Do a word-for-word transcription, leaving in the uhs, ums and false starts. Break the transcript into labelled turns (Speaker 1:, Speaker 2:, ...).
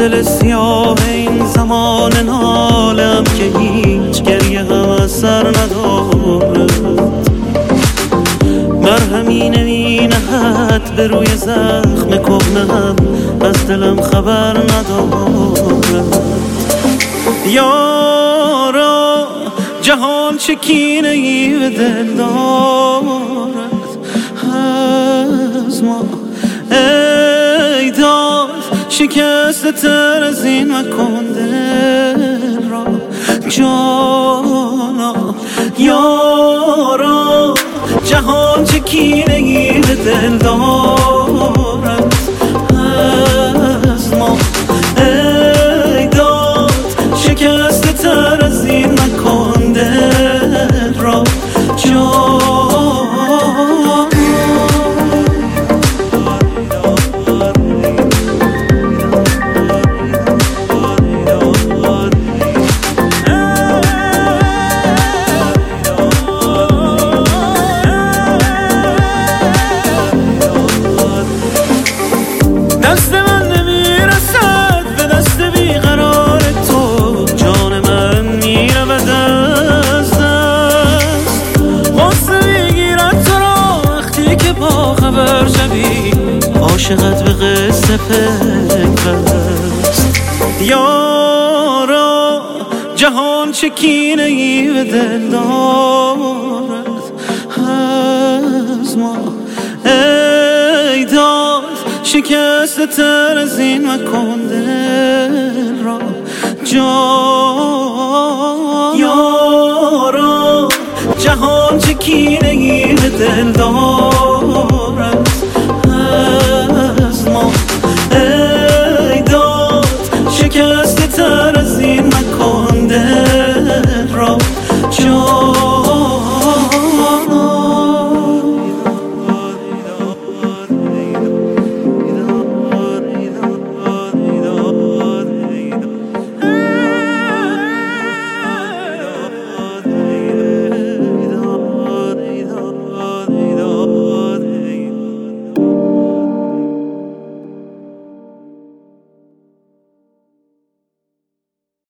Speaker 1: دل سیاه این زمان نالم که هیچ گریه هم از سر ندارد، مرهمی نمی نهد به روی زخم کهنه‌ام، از دلم خبر ندارد. یارا جهان چه کینه ای به دل دارد از ما، ای داد شکسته تر از این مکن دل را جانا. یارا جهان چه کینه ای به دل دارد از ما، ای داد شکسته تر از این مکن دل را جانا. دست من نمیرسد به دست بیقرار تو، جان من میرود از دست. غصه میگیرد تو را وقتی که با خبر شوی، عاشقت به قصه فکر است. یارا جهان چه کینه ای به دل دارد از ما، ای داد شکسته تر از این مکن دل را جان. یارا جهان چه کینه ای به دل دارد